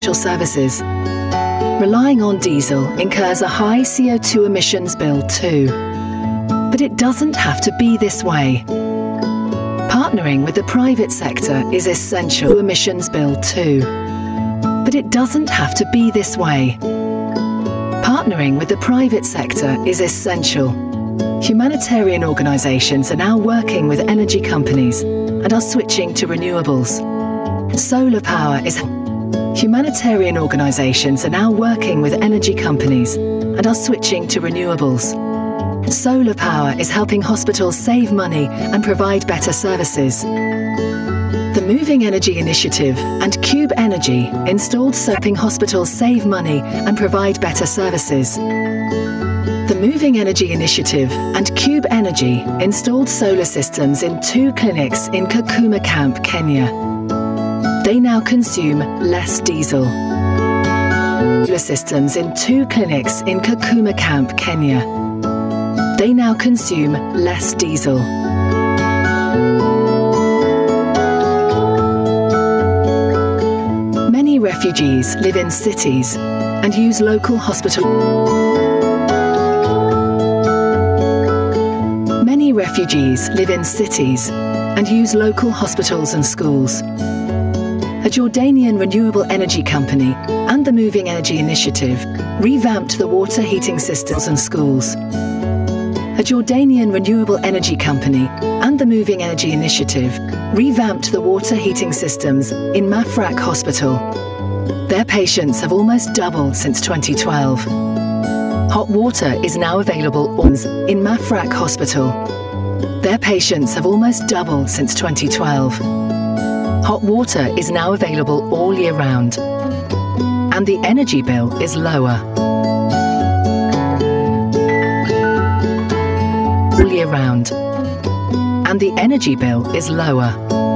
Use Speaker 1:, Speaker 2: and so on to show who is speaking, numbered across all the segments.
Speaker 1: services. Relying on diesel incurs a high CO2 emissions bill too. But it doesn't have to be this way. Partnering with the private sector is essential. Emissions bill too. But it doesn't have to be this way. Partnering with the private sector is essential. Humanitarian organisations are now working with energy companies and are switching to renewables. Solar power is... Humanitarian organisations are now working with energy companies and are switching to renewables. Solar power is helping hospitals save money and provide better services. The Moving Energy Initiative and Cube Energy installed helping hospitals save money and provide better services. The Moving Energy Initiative and Cube Energy installed solar systems in 2 clinics in Kakuma Camp, Kenya. They now consume less diesel. Solar systems in 2 clinics in Kakuma Camp, Kenya. They now consume less diesel. Many refugees live in cities and use local hospitals. Many refugees live in cities and use local hospitals and schools. A Jordanian renewable energy company and the Moving Energy Initiative revamped the water heating systems and schools. A Jordanian renewable energy company and the Moving Energy Initiative revamped the water heating systems in Mafraq Hospital. Their patients have almost doubled since 2012. Hot water is now available in Mafraq Hospital. Their patients have almost doubled since 2012. Hot water is now available all year round, and the energy bill is lower. All year round, and the energy bill is lower.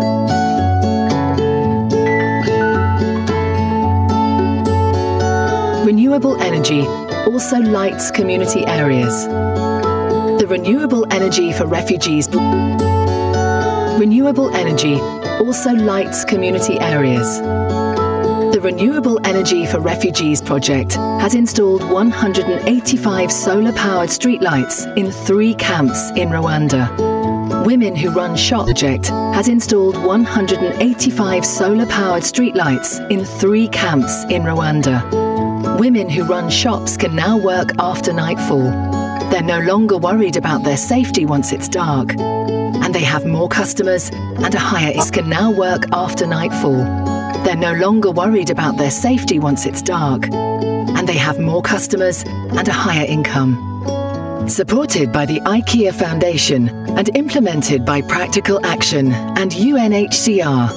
Speaker 1: Renewable energy also lights community areas. The renewable energy for refugees. Renewable energy also lights community areas. The Renewable Energy for Refugees project has installed 185 solar-powered streetlights in 3 camps in Rwanda. Women Who Run Shop project has installed 185 solar-powered streetlights in 3 camps in Rwanda. Women who run shops can now work after nightfall. They're no longer worried about their safety once it's dark. And they have more customers and a higher income. Can now work after nightfall. They're no longer worried about their safety once it's dark. And they have more customers and a higher income. Supported by the IKEA Foundation and implemented by Practical Action and UNHCR.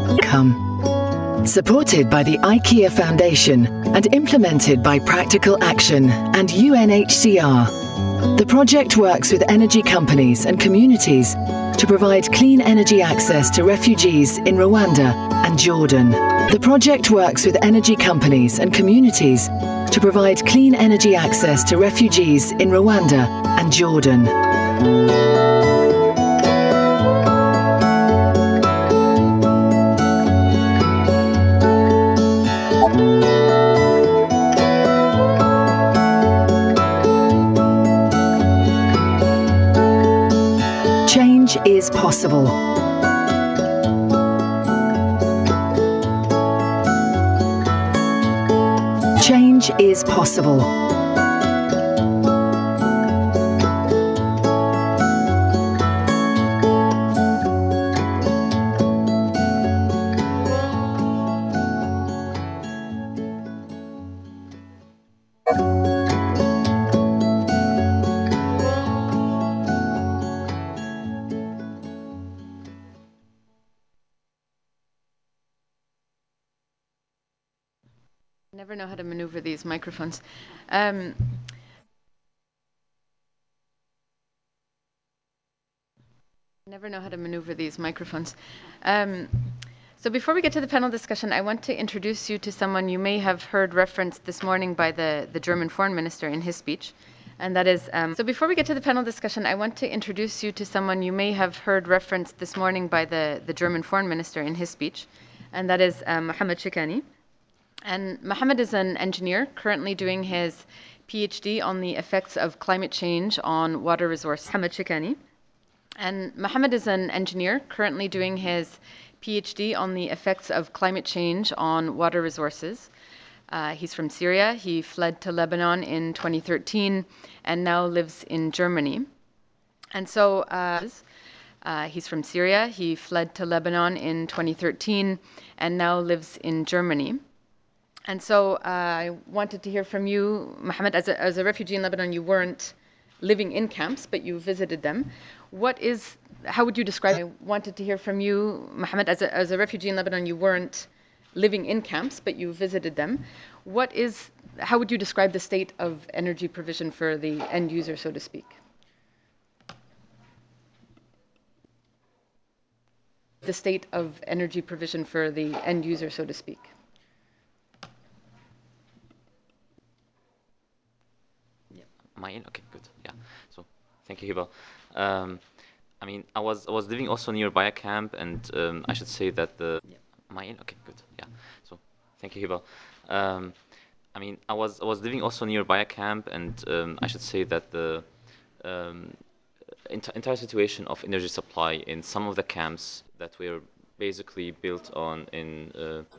Speaker 1: Supported by the IKEA Foundation and implemented by Practical Action and UNHCR. The project works with energy companies and communities to provide clean energy access to refugees in Rwanda and Jordan. The project works with energy companies and communities to provide clean energy access to refugees in Rwanda and Jordan. Change is possible. Change is possible.
Speaker 2: Never know how to maneuver these microphones. Never know how to maneuver these microphones. So before we get to the panel discussion, I want to introduce you to someone you may have heard referenced this morning by the German foreign minister in his speech. And that is, so before we get to the panel discussion, I want to introduce you to someone you may have heard referenced this morning by the German foreign minister in his speech. And that is Mohammed Shikani. And Mohammed is an engineer currently doing his PhD on the effects of climate change on water resources. Mohammed Shikani. And Mohammed is an engineer currently doing his PhD on the effects of climate change on water resources. He's from Syria. He fled to Lebanon in 2013 and now lives in Germany. And so he's from Syria. He fled to Lebanon in 2013 and now lives in Germany. And so I wanted to hear from you, Mohammed, as a refugee in Lebanon, you weren't living in camps, but you visited them. How would you describe, I wanted to hear from you, Mohammed, as a refugee in Lebanon, you weren't living in camps, but you visited them. How would you describe the state of energy provision for the end user, so to speak? The state of energy provision for the end user, so to speak.
Speaker 3: Am I in? Okay, good. Yeah. So, thank you, Hiba. Um, I was living also nearby a camp, and I should say that the. Am I in? Okay, good. Yeah. So, thank you, Hiba. I was living also nearby a camp, and I should say that the um, entire situation of energy supply in some of the camps that were basically built on in